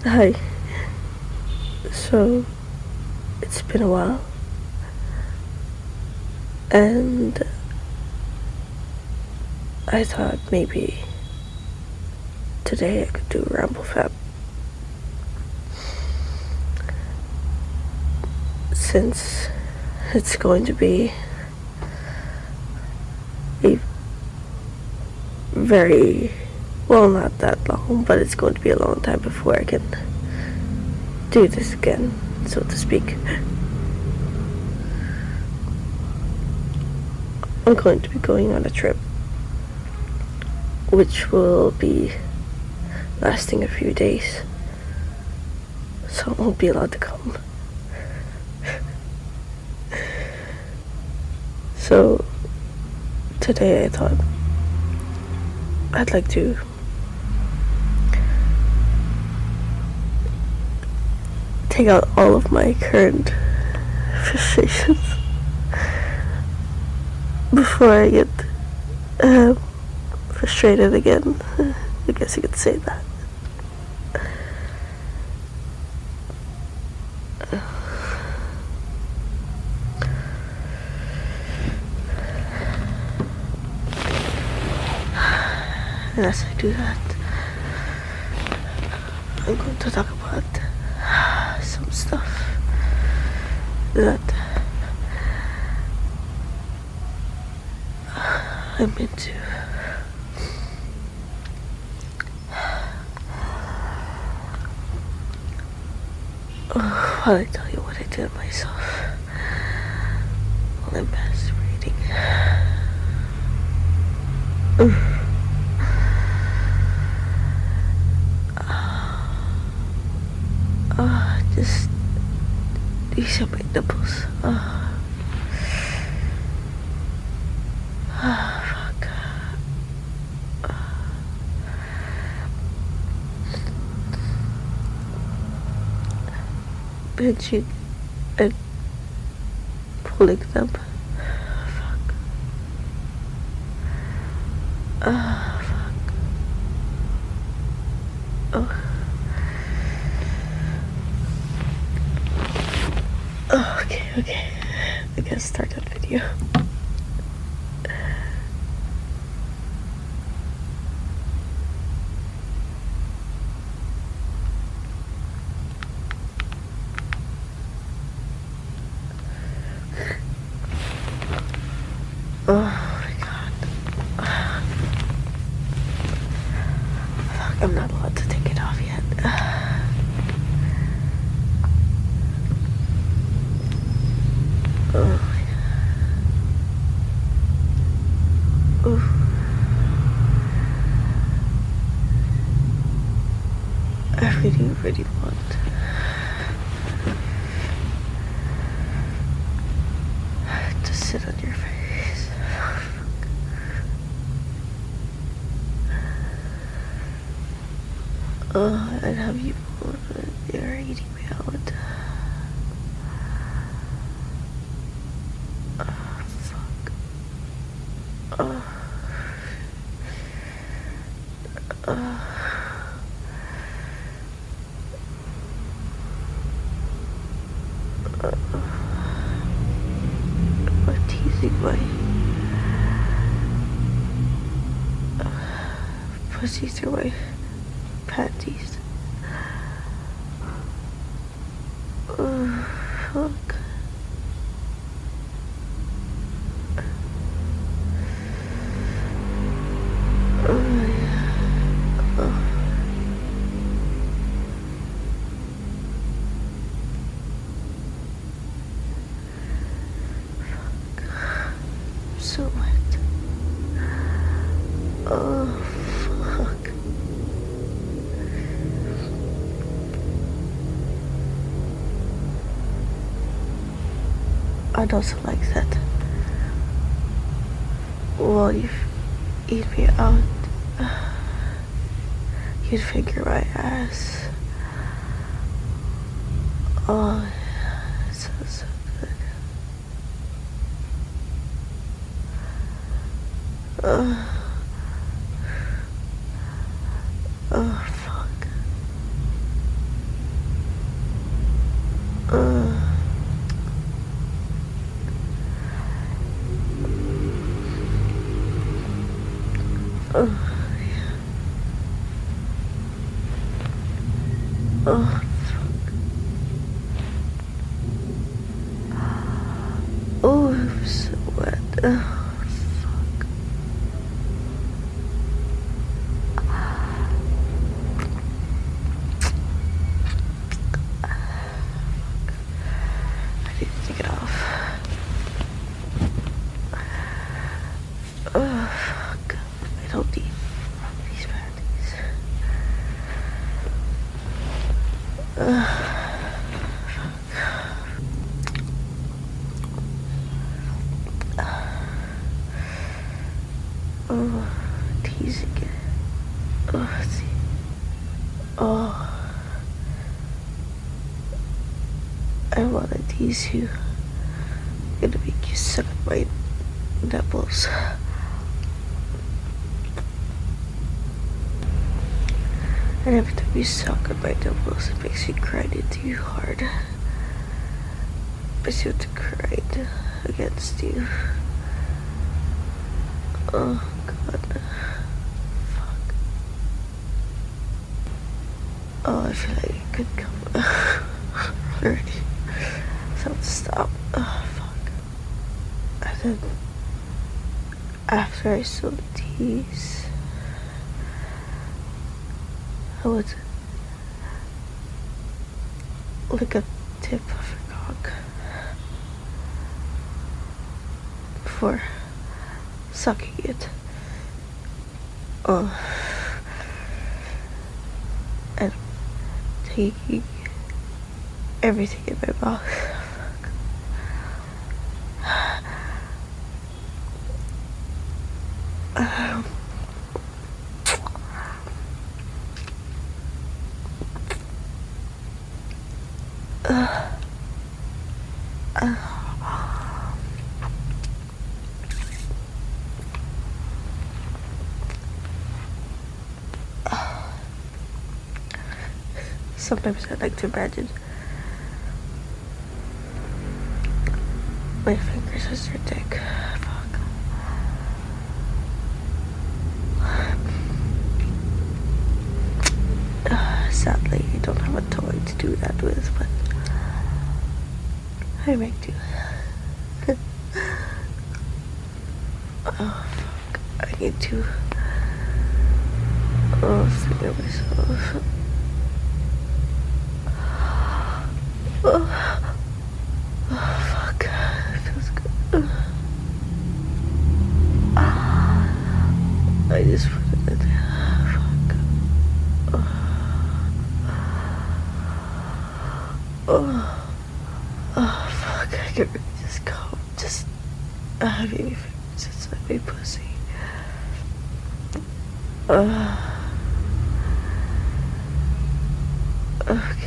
Hi. So, it's been a while, and I thought maybe today I could do Ramble Fab. Since it's going to be a very, well, not that long, but it's going to be a long time before I can do this again, so to speak. I'm going to be going on a trip, which will be lasting a few days, so I won't be allowed to come. So, today I thought I'd like to take out all of my current frustrations before I get frustrated again. I guess you could say that. And as I do that, I'm going to talk about some stuff that I'm into. While I tell you what I did myself while I'm masturbating. Just these are my nipples. Fuck. Pinching and pulling them. Fuck. Fuck. Oh. Oh, okay. I gotta start that video. Oh my god. Fuck, I'm not allowed to take it off yet. Oh my god. Ooh. I really want to sit on your face. And have you you're eating me out. Fuck. Teasing my pussy through my panties. Fuck. So wet. Oh, fuck. I'd also like that. While you eat me out, you'd finger my ass. Oh, so good. Oh, fuck. Oh, oh, I'm so wet. Oh, fuck. I need to take it off. Oh, fuck. I don't need these panties. Oh, teasing it. Oh, let's see. Oh, I wanna tease you. I'm gonna make you suck my nipples. And every time you suck on my nipples, it makes me cry too hard. I seem to cry against you. Oh, God. Fuck. Oh, I feel like it could come already. So stop. Oh, fuck. And then, after I saw the tease, I would lick a tip of your cock before sucking it. Oh, and taking everything in my mouth. Sometimes I like to imagine my fingers as your dick. Fuck. Sadly, I don't have a toy to do that with, but I might do. Oh, fuck. I need to figure myself. Oh, fuck. It feels good. I just put it in there. Fuck. Oh, fuck. I can really just go. Just baby fingers inside my pussy. Okay.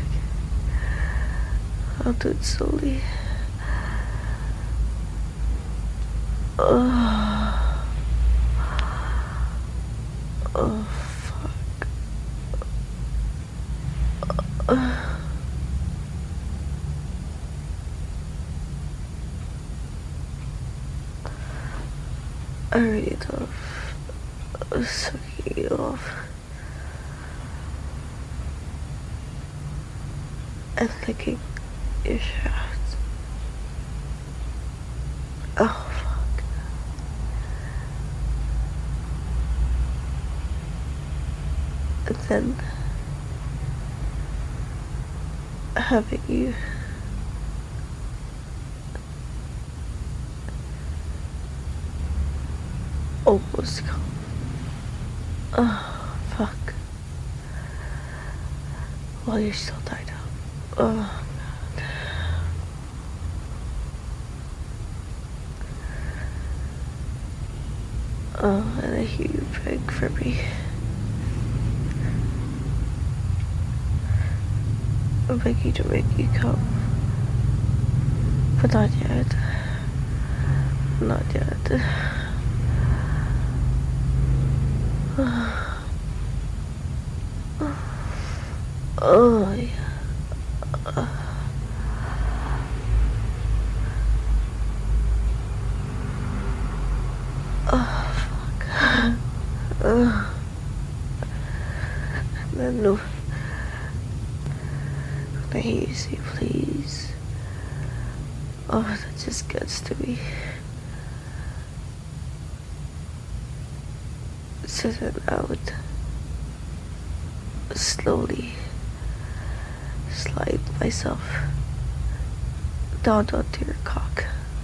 I'll do it slowly. Oh, fuck. I really love sucking you off. And licking your shaft. Oh, fuck. And then having you almost come. Oh, fuck. While you're still tied up. Oh, God. Oh, and I hear you beg for me. I beg you to make you come. But not yet. Not yet. Oh, yeah. Oh, fuck. And then I hear you say please. Oh, that just gets to me. So then I would slowly slide myself down onto your cock.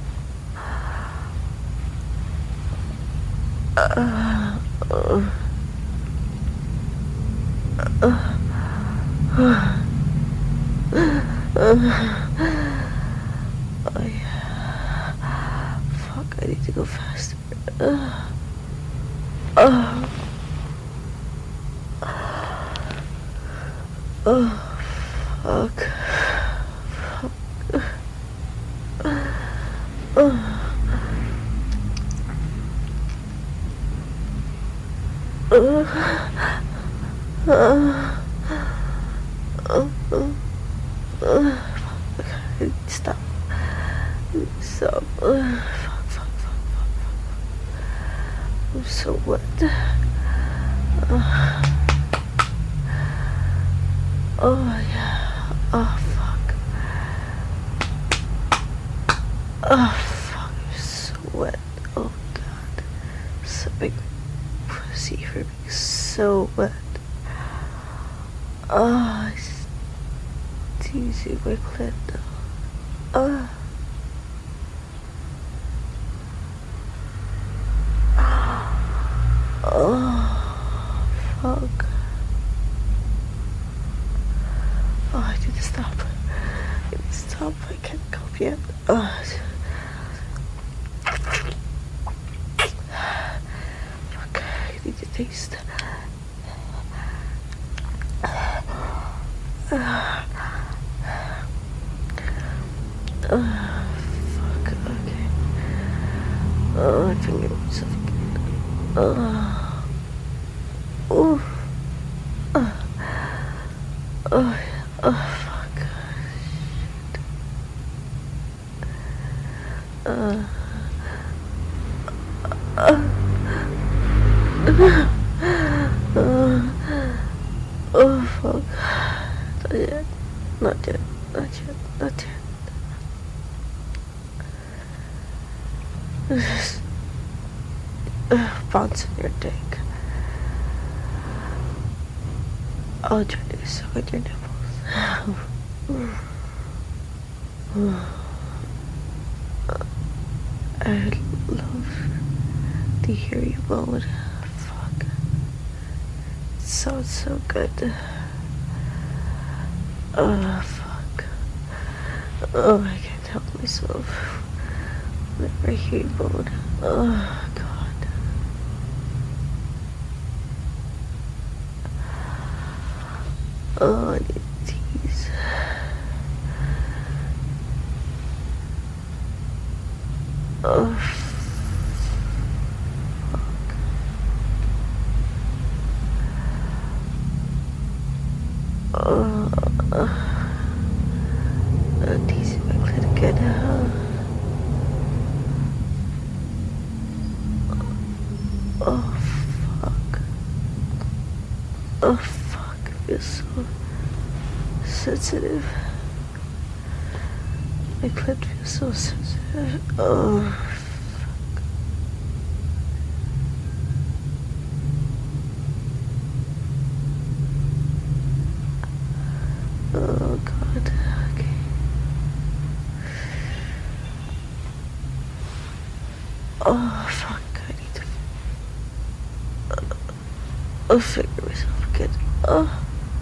Oh yeah. Fuck, I need to go faster. Oh, fuck. Stop. Stop. Fuck, fuck, fuck, fuck, fuck. I'm so wet. Oh, yeah. Oh, fuck. Oh, fuck. I'm so wet. Oh, God. So big pussy for being so wet. Oh, it's teasing my clit. Oh. Oh, fuck. Oh, I need to stop. I need to stop. I can't cope yet. Oh. Fuck. I need to taste. Fuck. Okay. Oh, I feel myself again. Oh. Oh. Oh. Oh, fuck. Oh, fuck. Not yet. Not yet. Not yet. Not yet. This is bounce in your dick. I'll try to suck at your nipples. I'd love to hear you moan. Fuck. It sounds so good. Oh, fuck. Oh, I can't help myself whenever I hear you moan. Oh, God. Oh, I need to tease. Oh, fuck. Teasing my clit again. Oh, fuck. Oh, fuck. It feels so sensitive. My clit feels so sensitive. Oh, fuck. Oh, God. Okay. Oh, fuck. I need to figure myself again. Oh.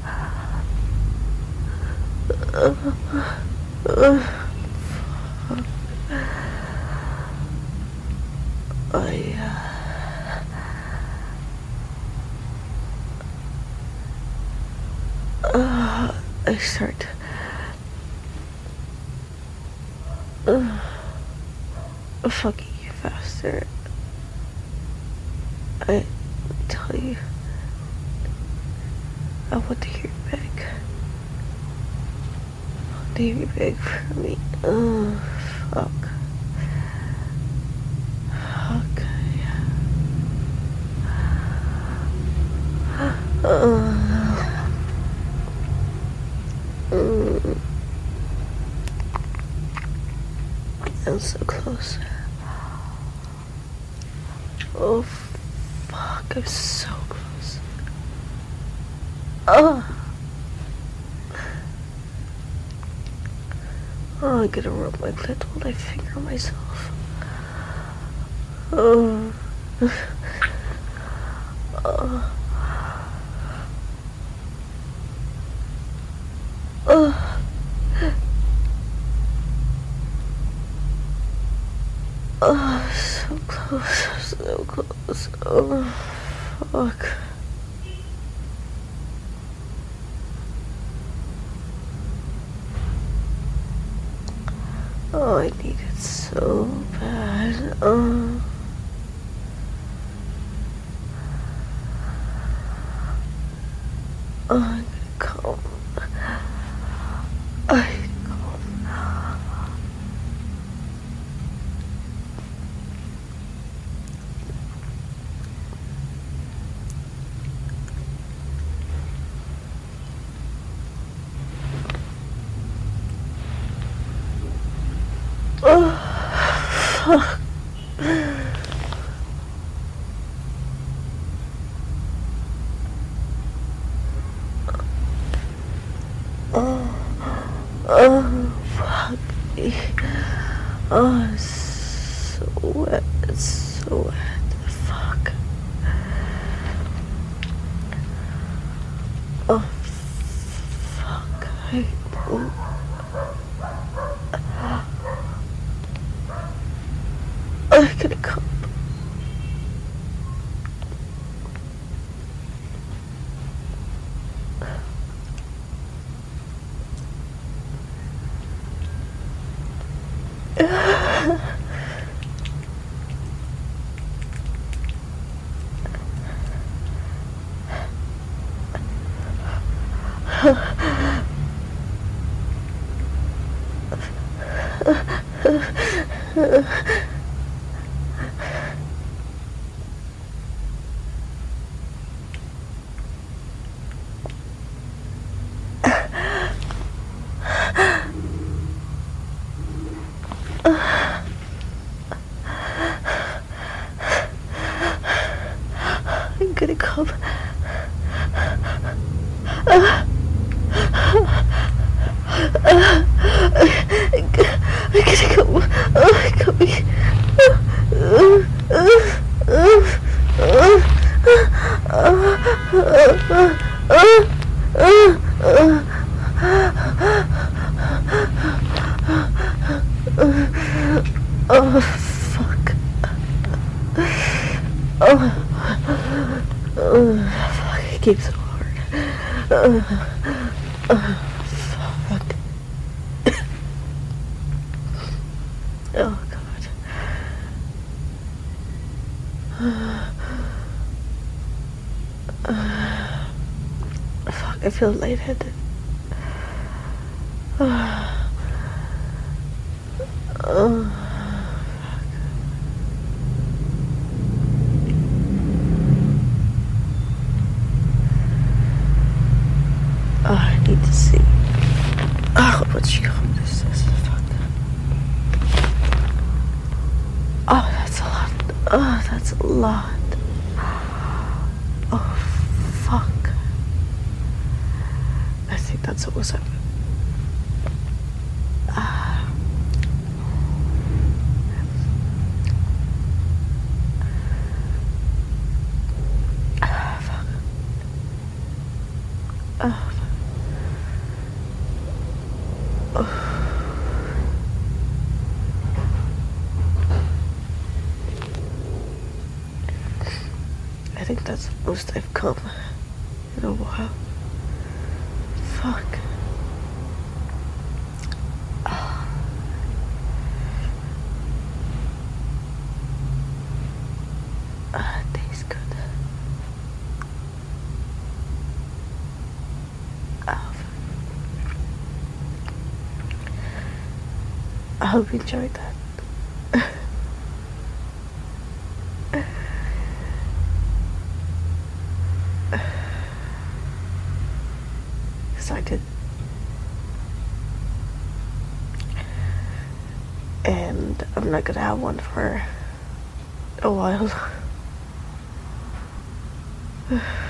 I start fucking you faster. I tell you, I want to hear you beg. I want to hear you beg for me. Oh, fuck. Fuck, yeah. I'm so close. Oh, fuck, I'm so close. Oh. Oh, I'm gonna rub my clit while I finger myself. Oh. Oh. Oh. Oh, so close, so close. Oh, fuck. Oh, I need it so bad. Oh. Oh, I'm gonna come. I need to come. Oh, fuck. Oh, fuck me. Oh, it's so wet. It's so wet. Fuck. Oh, fuck. I gotta come. I'm gonna come. I'm gonna come. Oh, I'm coming. Oh, fuck. Fuck, it keeps so hard. Fuck. Oh, God. Fuck, I feel lightheaded. I need to see. Oh, much cum this is. Fuck. Oh, that's a lot. Oh, that's a lot. Oh, fuck. I think that's what was happening. Fuck. Oh. I think that's the most I've come in a while. Fuck. It tastes good. I hope you enjoyed that. Because I did. And I'm not gonna have one for a while.